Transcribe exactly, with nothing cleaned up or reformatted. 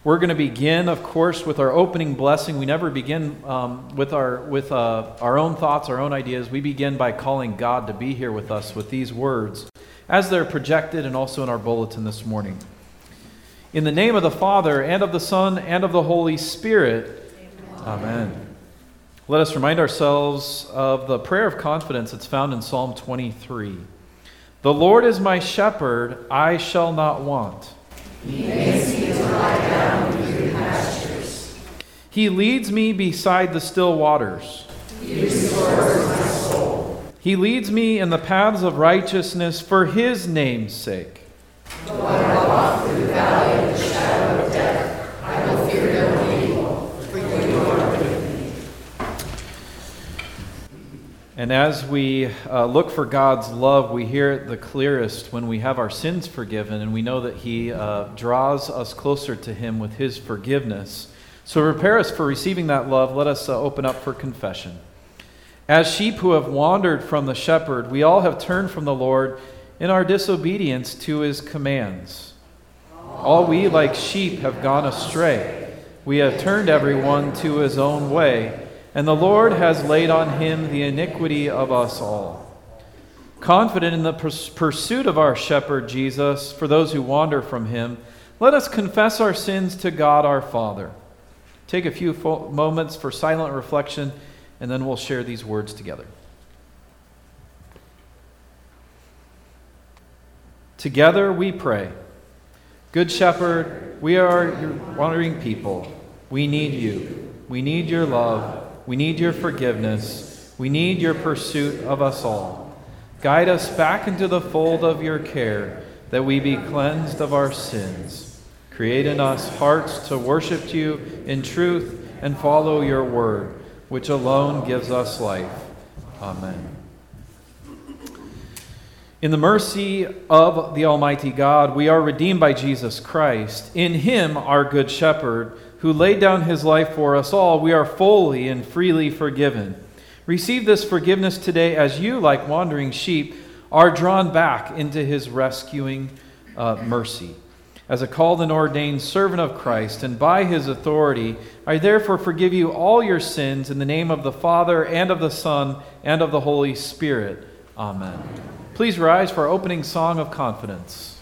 We're going to begin, of course, with our opening blessing. We never begin um, with our with uh, our own thoughts, our own ideas. We begin by calling God to be here with us with these words, as they're projected and also in our bulletin this morning. In the name of the Father, and of the Son, and of the Holy Spirit. Amen. Amen. Let us remind ourselves of the prayer of confidence that's found in Psalm twenty-three. The Lord is my shepherd, I shall not want. He makes me to lie down in green pastures. He leads me beside the still waters. He restores my soul. He leads me in the paths of righteousness for his name's sake. Though I walk through the valley of the shadow of death, I will fear no evil, for you are with me. And as we uh, look for God's love, we hear it the clearest when we have our sins forgiven, and we know that he uh, draws us closer to him with his forgiveness. So prepare us for receiving that love. Let us uh, open up for confession. As sheep who have wandered from the shepherd, we all have turned from the Lord in our disobedience to his commands. All we like sheep have gone astray. We have turned everyone to his own way, and the Lord has laid on him the iniquity of us all. Confident in the pursuit of our shepherd Jesus, for those who wander from him, let us confess our sins to God our Father. Take a few fo- moments for silent reflection, and then we'll share these words together. Together we pray. Good Shepherd, we are your wandering people. We need you. We need your love. We need your forgiveness. We need your pursuit of us all. Guide us back into the fold of your care, that we be cleansed of our sins. Create in us hearts to worship you in truth and follow your word, which alone gives us life. Amen. In the mercy of the Almighty God, we are redeemed by Jesus Christ. In him, our good shepherd, who laid down his life for us all, we are fully and freely forgiven. Receive this forgiveness today as you, like wandering sheep, are drawn back into his rescuing uh, mercy. As a called and ordained servant of Christ, and by his authority, I therefore forgive you all your sins in the name of the Father, and of the Son, and of the Holy Spirit. Amen. Please rise for our opening song of confidence.